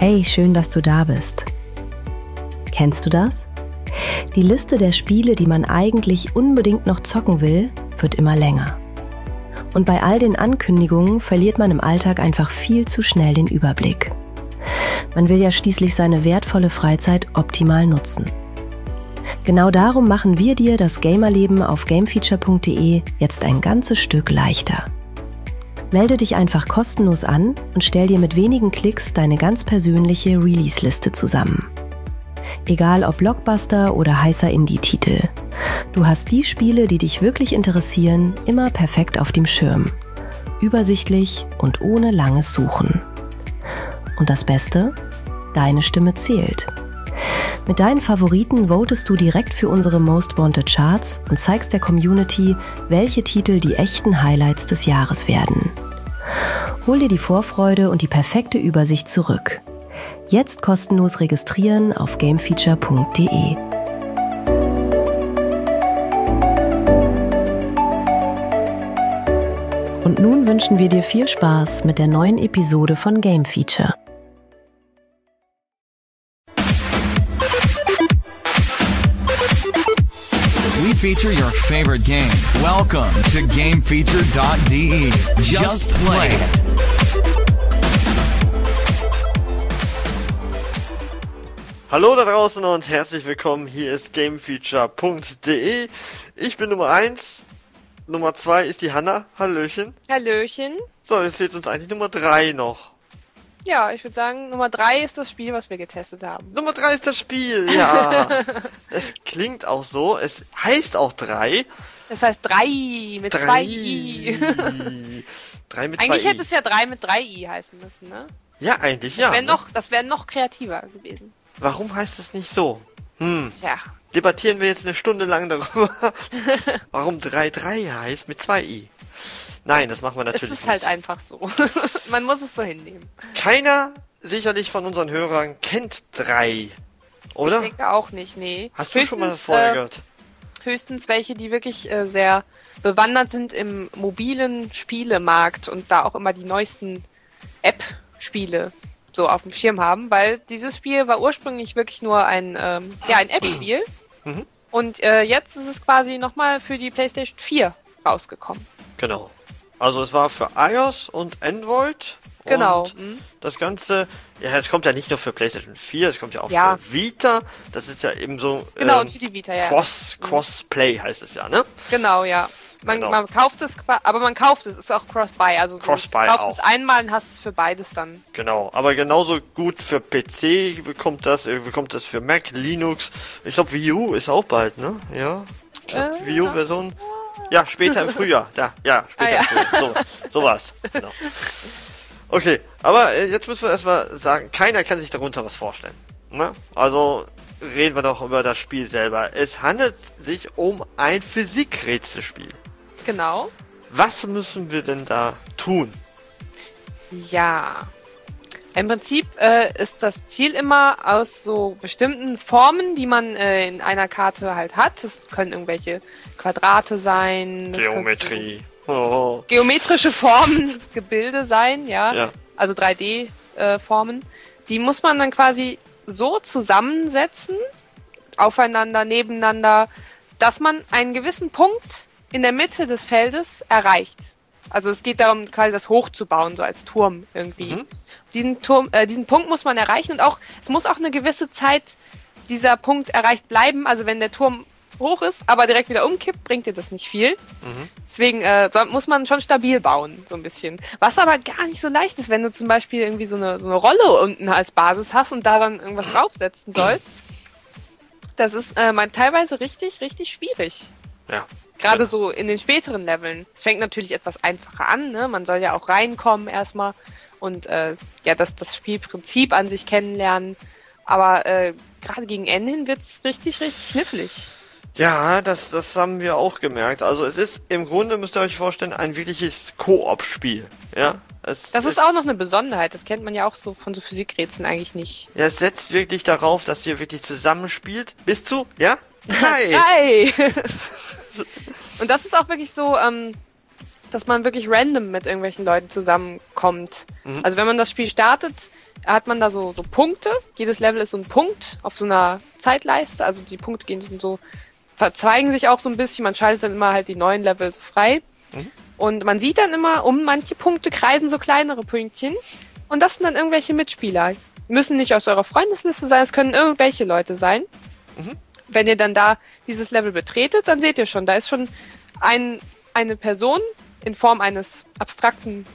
Hey, schön, dass du da bist. Kennst du das? Die Liste der Spiele, die man eigentlich unbedingt noch zocken will, wird immer länger. Und bei all den Ankündigungen verliert man im Alltag einfach viel zu schnell den Überblick. Man will ja schließlich seine wertvolle Freizeit optimal nutzen. Genau darum machen wir dir das Gamerleben auf gamefeature.de jetzt ein ganzes Stück leichter. Melde dich einfach kostenlos an und stell dir mit wenigen Klicks deine ganz persönliche Release-Liste zusammen. Egal ob Blockbuster oder heißer Indie-Titel. Du hast die Spiele, die dich wirklich interessieren, immer perfekt auf dem Schirm. Übersichtlich und ohne langes Suchen. Und das Beste? Deine Stimme zählt. Mit deinen Favoriten votest du direkt für unsere Most Wanted Charts und zeigst der Community, welche Titel die echten Highlights des Jahres werden. Hol dir die Vorfreude und die perfekte Übersicht zurück. Jetzt kostenlos registrieren auf gamefeature.de. Und nun wünschen wir dir viel Spaß mit der neuen Episode von Game Feature. We feature your favorite game. Welcome to GameFeature.de. Just play it. Hallo da draußen und herzlich willkommen. Hier ist GameFeature.de. Ich bin Nummer 1. Nummer 2 ist die Hanna. Hallöchen. Hallöchen. So, jetzt fehlt uns eigentlich Nummer 3 noch. Ja, ich würde sagen, Nummer 3 ist das Spiel, was wir getestet haben. Nummer 3 ist das Spiel, ja. Es klingt auch so. Es heißt auch 3. Das heißt 3 mit 2 I. 3 mit 2 I. Eigentlich hätte es ja 3 mit 3 I heißen müssen, ne? Ja, eigentlich das ja. Das wäre noch kreativer gewesen. Warum heißt es nicht so? Tja. Debattieren wir jetzt eine Stunde lang darüber, warum 3-3 heißt mit 2 I. Nein, das machen wir natürlich nicht. Es ist halt einfach so. Man muss es so hinnehmen. Keiner, sicherlich von unseren Hörern, kennt 3, oder? Ich denke auch nicht, nee. Hast du schon mal das vorher gehört? Höchstens welche, die wirklich sehr bewandert sind im mobilen Spielemarkt und da auch immer die neuesten App-Spiele so auf dem Schirm haben, weil dieses Spiel war ursprünglich wirklich nur ein App-Spiel und jetzt ist es quasi nochmal für die PlayStation 4 rausgekommen. Genau. Also es war für iOS und Android. Genau. Und das Ganze, ja, es kommt ja nicht nur für PlayStation 4, es kommt ja auch für Vita. Das ist ja eben so genau, und für die Vita, ja. Crossplay heißt es ja, ne? Genau, ja. Man kauft es, aber man kauft es, ist auch Cross-Buy. Also du kaufst es einmal und hast es für beides dann. Genau, aber genauso gut für PC bekommt das für Mac, Linux. Ich glaube Wii U ist auch bald, ne? Ja. Ich glaub, Wii U-Version. Ja, später im Frühjahr. Später im Frühjahr. So war's. Genau. Okay, aber jetzt müssen wir erstmal sagen, keiner kann sich darunter was vorstellen. Ne? Also reden wir doch über das Spiel selber. Es handelt sich um ein Physikrätselspiel. Genau. Was müssen wir denn da tun? Ja, im Prinzip ist das Ziel immer aus so bestimmten Formen, die man in einer Karte halt hat. Das können irgendwelche Quadrate sein. Geometrie. Geometrische Formen, Gebilde sein, ja. Also 3D-Formen. Die muss man dann quasi so zusammensetzen, aufeinander, nebeneinander, dass man einen gewissen Punkt in der Mitte des Feldes erreicht. Also es geht darum, quasi das hochzubauen, so als Turm irgendwie. Diesen Punkt muss man erreichen und es muss auch eine gewisse Zeit dieser Punkt erreicht bleiben. Also wenn der Turm hoch ist, aber direkt wieder umkippt, bringt dir das nicht viel. Deswegen muss man schon stabil bauen, so ein bisschen. Was aber gar nicht so leicht ist, wenn du zum Beispiel irgendwie so eine Rolle unten als Basis hast und da dann irgendwas draufsetzen sollst. Das ist teilweise richtig, richtig schwierig. Ja. Gerade so in den späteren Leveln. Es fängt natürlich etwas einfacher an, ne? Man soll ja auch reinkommen erstmal und das Spielprinzip an sich kennenlernen. Aber gerade gegen Ende hin wird's richtig, richtig knifflig. Ja, das haben wir auch gemerkt. Also es ist im Grunde, müsst ihr euch vorstellen, ein wirkliches Koop-Spiel. Ja? Das ist auch noch eine Besonderheit. Das kennt man ja auch so von so Physikrätseln eigentlich nicht. Ja, es setzt wirklich darauf, dass ihr wirklich zusammenspielt. Bis zu, 3! Und das ist auch wirklich so, dass man wirklich random mit irgendwelchen Leuten zusammenkommt. Also wenn man das Spiel startet, hat man da so Punkte. Jedes Level ist so ein Punkt auf so einer Zeitleiste. Also die Punkte gehen so, verzweigen sich auch so ein bisschen. Man schaltet dann immer halt die neuen Level so frei. Und man sieht dann immer, um manche Punkte kreisen so kleinere Pünktchen. Und das sind dann irgendwelche Mitspieler. Müssen nicht aus eurer Freundesliste sein, es können irgendwelche Leute sein. Wenn ihr dann da dieses Level betretet, dann seht ihr schon, da ist schon eine Person in Form eines abstrakten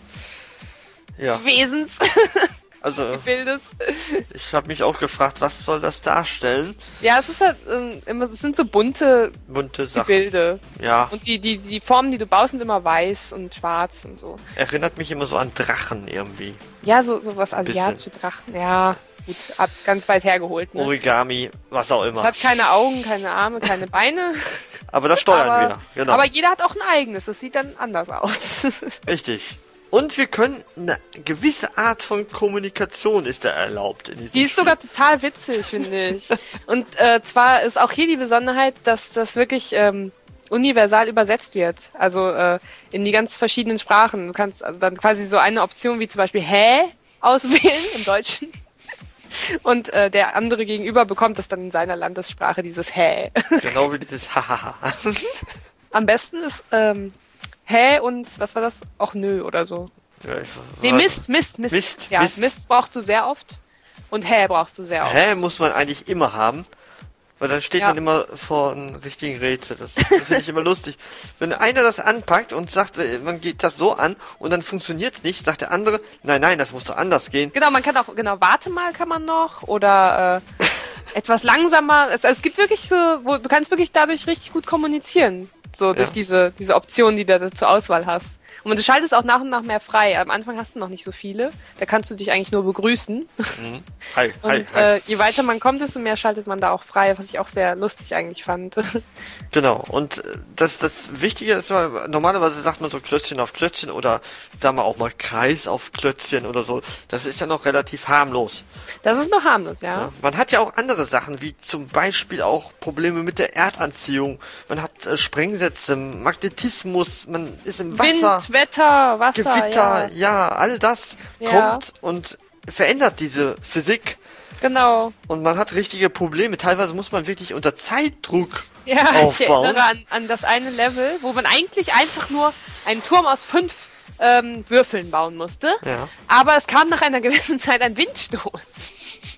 Wesens. Also, Gebildes. Ich habe mich auch gefragt, was soll das darstellen? Ja, es ist halt es sind so bunte Sachen. Gebilde. Ja. Und die Formen, die du baust, sind immer weiß und schwarz und so. Erinnert mich immer so an Drachen irgendwie. Ja, so was asiatische Drachen. Ja, gut, ganz weit hergeholt. Ne? Origami, was auch immer. Es hat keine Augen, keine Arme, keine Beine. Aber das steuern wir, genau. Aber jeder hat auch ein eigenes, das sieht dann anders aus. Richtig. Und wir können eine gewisse Art von Kommunikation ist da erlaubt. In diesem Die ist Spiel. sogar total witzig, finde ich. Und zwar ist auch hier die Besonderheit, dass das wirklich universal übersetzt wird. Also in die ganz verschiedenen Sprachen. Du kannst dann quasi so eine Option wie zum Beispiel Hä auswählen im Deutschen. Und der andere gegenüber bekommt das dann in seiner Landessprache, dieses Hä. Genau wie dieses Hahaha. Am besten ist Hä und was war das? Auch nö oder so. Ja, Mist. Ja, Mist. Mist brauchst du sehr oft. Und Hä brauchst du sehr oft. Hä muss man eigentlich immer haben. Weil dann steht man immer vor einem richtigen Rätsel. Das finde ich immer lustig. Wenn einer das anpackt und sagt, man geht das so an und dann funktioniert's nicht, sagt der andere, nein, das muss so anders gehen. Genau, man kann auch, warte mal kann man noch oder etwas langsamer. Es gibt wirklich so, du kannst wirklich dadurch richtig gut kommunizieren. So durch diese Optionen, die du zur Auswahl hast. Und du schaltest auch nach und nach mehr frei. Am Anfang hast du noch nicht so viele. Da kannst du dich eigentlich nur begrüßen. Hi. Je weiter man kommt, desto mehr schaltet man da auch frei, was ich auch sehr lustig eigentlich fand. Genau. Und das Wichtige ist, normalerweise sagt man so Klötzchen auf Klötzchen oder sagen wir auch mal Kreis auf Klötzchen oder so. Das ist ja noch relativ harmlos. Das ist noch harmlos, ja. Man hat ja auch andere Sachen, wie zum Beispiel auch Probleme mit der Erdanziehung. Man hat Sprengsätze, Magnetismus, man ist im Wasser. Wind, Wetter, Wasser, Gewitter, ja, all das kommt und verändert diese Physik. Genau. Und man hat richtige Probleme. Teilweise muss man wirklich unter Zeitdruck aufbauen. Ich erinnere an das eine Level, wo man eigentlich einfach nur einen Turm aus 5 Würfeln bauen musste. Ja. Aber es kam nach einer gewissen Zeit ein Windstoß.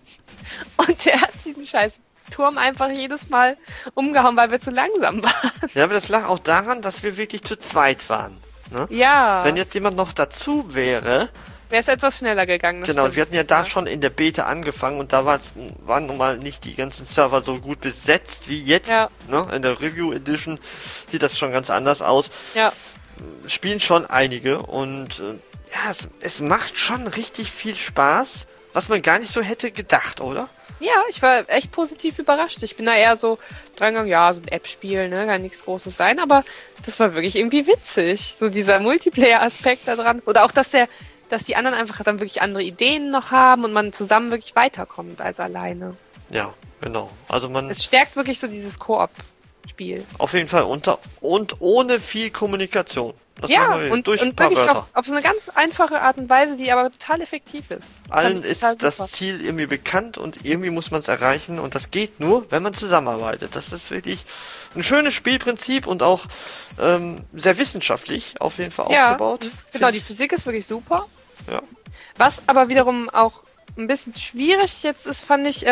Und der hat diesen scheiß Turm einfach jedes Mal umgehauen, weil wir zu langsam waren. Ja, aber das lag auch daran, dass wir wirklich zu zweit waren. Ne? Ja. Wenn jetzt jemand noch dazu wäre, wäre es etwas schneller gegangen. Genau, stimmt. Wir hatten ja da schon in der Beta angefangen und da waren nun mal nicht die ganzen Server so gut besetzt wie jetzt. Ja. Ne? In der Review Edition sieht das schon ganz anders aus. Ja. Spielen schon einige und es macht schon richtig viel Spaß, was man gar nicht so hätte gedacht, oder? Ja, ich war echt positiv überrascht. Ich bin da eher so dran gegangen, so ein App-Spiel, ne, kann nichts Großes sein, aber das war wirklich irgendwie witzig. So dieser Multiplayer-Aspekt da dran. Oder auch, dass die anderen einfach dann wirklich andere Ideen noch haben und man zusammen wirklich weiterkommt als alleine. Ja, genau. Also es stärkt wirklich so dieses Koop-Spiel. Auf jeden Fall und ohne viel Kommunikation. Das und wirklich auf so eine ganz einfache Art und Weise, die aber total effektiv ist. Allen ist das Ziel irgendwie bekannt und irgendwie muss man es erreichen und das geht nur, wenn man zusammenarbeitet. Das ist wirklich ein schönes Spielprinzip und auch sehr wissenschaftlich auf jeden Fall aufgebaut. Genau, die Physik ist wirklich super. Ja. Was aber wiederum auch ein bisschen schwierig jetzt ist, fand ich,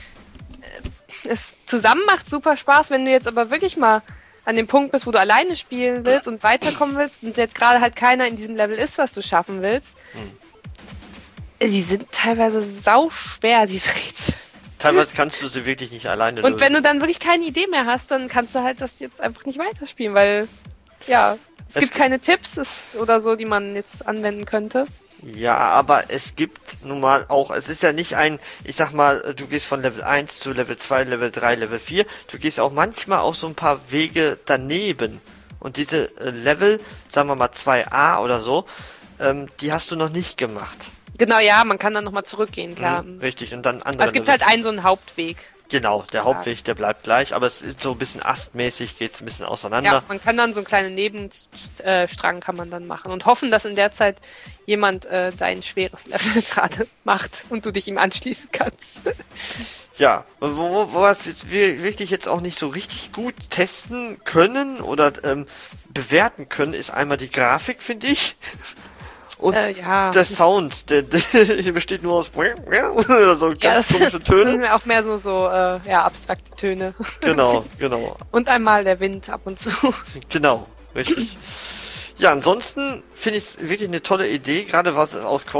es zusammen macht super Spaß, wenn du jetzt aber wirklich mal an dem Punkt bist, wo du alleine spielen willst und weiterkommen willst und jetzt gerade halt keiner in diesem Level ist, was du schaffen willst. Sie sind teilweise sauschwer, diese Rätsel. Teilweise kannst du sie wirklich nicht alleine lösen. Und wenn du dann wirklich keine Idee mehr hast, dann kannst du halt das jetzt einfach nicht weiterspielen, weil, es gibt keine Tipps oder so, die man jetzt anwenden könnte. Ja, aber es gibt nun mal auch, es ist ja nicht ich sag mal, du gehst von Level 1 zu Level 2, Level 3, Level 4, du gehst auch manchmal auch so ein paar Wege daneben. Und diese Level, sagen wir mal 2a oder so, die hast du noch nicht gemacht. Genau, ja, man kann dann nochmal zurückgehen, klar. Richtig, und dann andere. Es gibt halt so einen Hauptweg. Genau, der Hauptweg, der bleibt gleich, aber es ist so ein bisschen astmäßig, geht's ein bisschen auseinander. Ja, man kann dann so einen kleinen Nebenstrang kann man dann machen und hoffen, dass in der Zeit jemand dein schweres Level gerade macht und du dich ihm anschließen kannst. Ja, wo wir wirklich jetzt auch nicht so richtig gut testen können oder bewerten können, ist einmal die Grafik, finde ich. Und der Sound, der besteht nur aus oder so ganz komische Töne. Das sind auch mehr so abstrakte Töne. Genau. Und einmal der Wind ab und zu. Genau, richtig. Ja, ansonsten finde ich es wirklich eine tolle Idee, gerade was es auch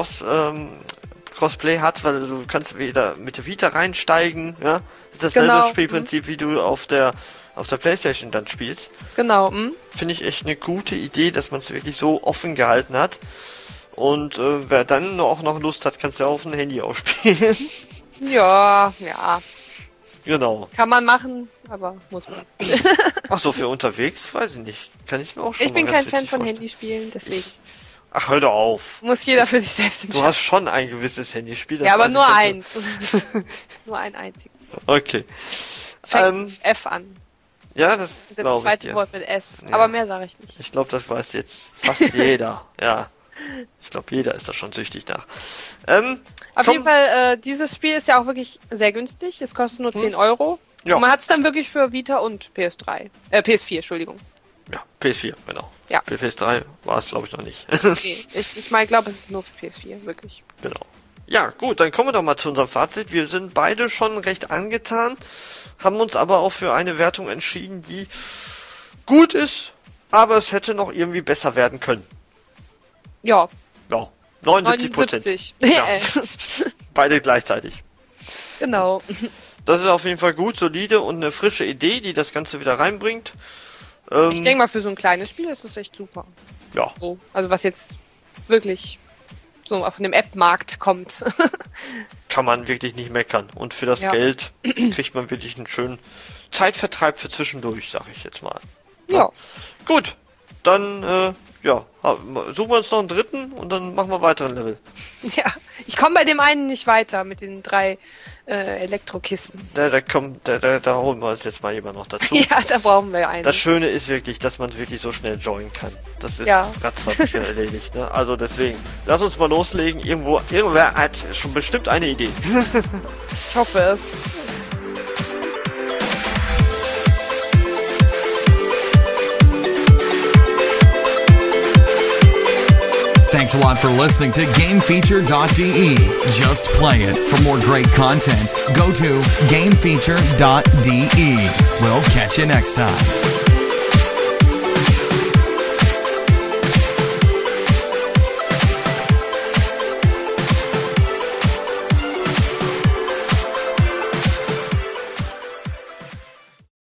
Crossplay hat, weil du kannst wieder mit der Vita reinsteigen, ja. Das ist dasselbe Spielprinzip, wie du auf der PlayStation dann spielst. Genau. Finde ich echt eine gute Idee, dass man es wirklich so offen gehalten hat. Und wer dann auch noch Lust hat, kannst du ja auf dem Handy auch spielen. Ja. Genau. Kann man machen, aber muss man. Ach so, für unterwegs? Weiß ich nicht. Kann ich mir auch schon Ich bin kein Fan von Handyspielen, deswegen. Ach, hör doch auf. Muss jeder für sich selbst entscheiden. Du hast schon ein gewisses Handyspiel. Ja, aber nur eins. Nur ein einziges. Okay. Es fängt F an. Ja, das glaube ich dir. Das zweite Wort mit S. Ja. Aber mehr sage ich nicht. Ich glaube, das weiß jetzt fast jeder. Ja. Ich glaube, jeder ist da schon süchtig nach. Auf jeden Fall, dieses Spiel ist ja auch wirklich sehr günstig. Es kostet nur 10 Euro. Ja. Und man hat es dann wirklich für Vita und PS4, Entschuldigung. Ja, PS4, genau. Ja. Für PS3 war es, glaube ich, noch nicht. Nee, ich glaube, es ist nur für PS4, wirklich. Genau. Ja, gut, dann kommen wir doch mal zu unserem Fazit. Wir sind beide schon recht angetan, haben uns aber auch für eine Wertung entschieden, die gut ist, aber es hätte noch irgendwie besser werden können. Ja. Ja, 79%. Ja. Beide gleichzeitig. Genau. Das ist auf jeden Fall gut, solide und eine frische Idee, die das Ganze wieder reinbringt. Ich denke mal, für so ein kleines Spiel ist das echt super. Ja. So, also was jetzt wirklich so auf dem App-Markt kommt. Kann man wirklich nicht meckern. Und für das Geld kriegt man wirklich einen schönen Zeitvertreib für zwischendurch, sag ich jetzt mal. Ja. Gut, dann suchen wir uns noch einen dritten und dann machen wir weiteren Level. Ja, ich komme bei dem einen nicht weiter mit den 3 Elektrokisten. Da holen wir uns jetzt mal jemand noch dazu. Ja, da brauchen wir einen. Das Schöne ist wirklich, dass man wirklich so schnell joinen kann. Das ist ratzfatz erledigt. Ne? Also deswegen, lass uns mal loslegen. Irgendwer hat schon bestimmt eine Idee. Ich hoffe es. Thanks a lot for listening to GameFeature.de. Just play it. For more great content, go to GameFeature.de. We'll catch you next time.